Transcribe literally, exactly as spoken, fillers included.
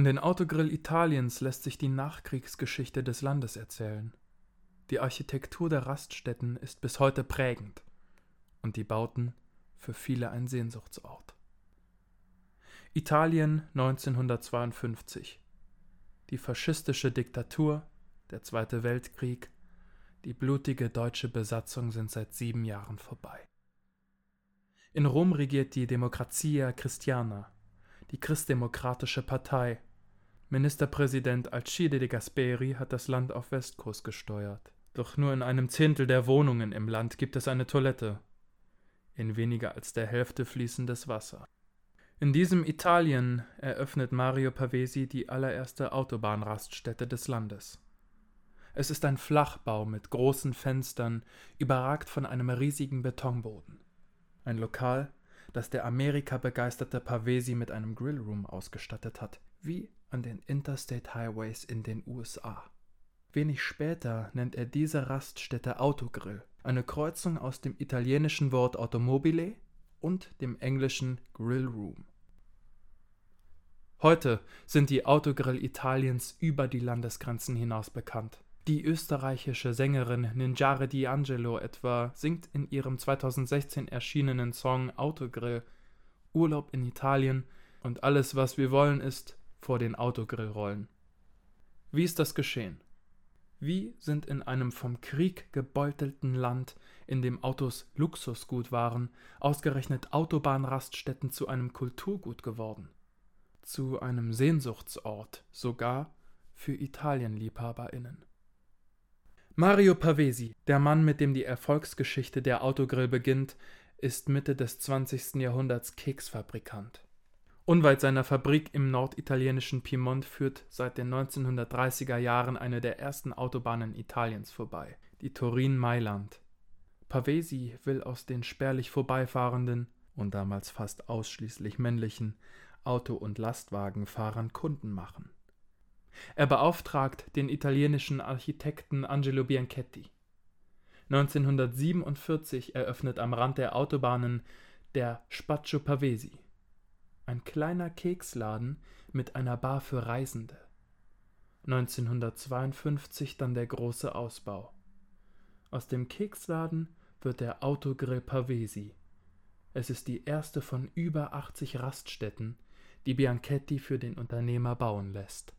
An den Autogrill Italiens lässt sich die Nachkriegsgeschichte des Landes erzählen. Die Architektur der Raststätten ist bis heute prägend und die Bauten für viele ein Sehnsuchtsort. Italien neunzehnhundertzweiundfünfzig. Die faschistische Diktatur, der Zweite Weltkrieg, die blutige deutsche Besatzung sind seit sieben Jahren vorbei. In Rom regiert die Democrazia Cristiana, die christdemokratische Partei. Ministerpräsident Alcide de Gasperi hat das Land auf Westkurs gesteuert. Doch nur in einem Zehntel der Wohnungen im Land gibt es eine Toilette. In weniger als der Hälfte fließendes Wasser. In diesem Italien eröffnet Mario Pavesi die allererste Autobahnraststätte des Landes. Es ist ein Flachbau mit großen Fenstern, überragt von einem riesigen Betonboden. Ein Lokal, das der Amerika-begeisterte Pavesi mit einem Grillroom ausgestattet hat, wie an den Interstate Highways in den U S A. Wenig später nennt er diese Raststätte Autogrill, eine Kreuzung aus dem italienischen Wort Automobile und dem englischen Grillroom. Heute sind die Autogrill Italiens über die Landesgrenzen hinaus bekannt. Die österreichische Sängerin Ninjare D'Angelo etwa singt in ihrem zweitausendsechzehn erschienenen Song Autogrill Urlaub in Italien und alles, was wir wollen, ist vor den Autogrill rollen. Wie ist das geschehen? Wie sind in einem vom Krieg gebeutelten Land, in dem Autos Luxusgut waren, ausgerechnet Autobahnraststätten zu einem Kulturgut geworden? Zu einem Sehnsuchtsort, sogar für ItalienliebhaberInnen. Mario Pavesi, der Mann, mit dem die Erfolgsgeschichte der Autogrill beginnt, ist Mitte des zwanzigsten Jahrhunderts Keksfabrikant. Unweit seiner Fabrik im norditalienischen Piemont führt seit den neunzehnhundertdreißiger Jahren eine der ersten Autobahnen Italiens vorbei, die Turin-Mailand. Pavesi will aus den spärlich vorbeifahrenden und damals fast ausschließlich männlichen Auto- und Lastwagenfahrern Kunden machen. Er beauftragt den italienischen Architekten Angelo Bianchetti. neunzehnhundertsiebenundvierzig eröffnet am Rand der Autobahnen der Spaccio Pavesi, ein kleiner Keksladen mit einer Bar für Reisende. neunzehnhundertzweiundfünfzig dann der große Ausbau. Aus dem Keksladen wird der Autogrill Pavesi. Es ist die erste von über achtzig Raststätten, die Bianchetti für den Unternehmer bauen lässt.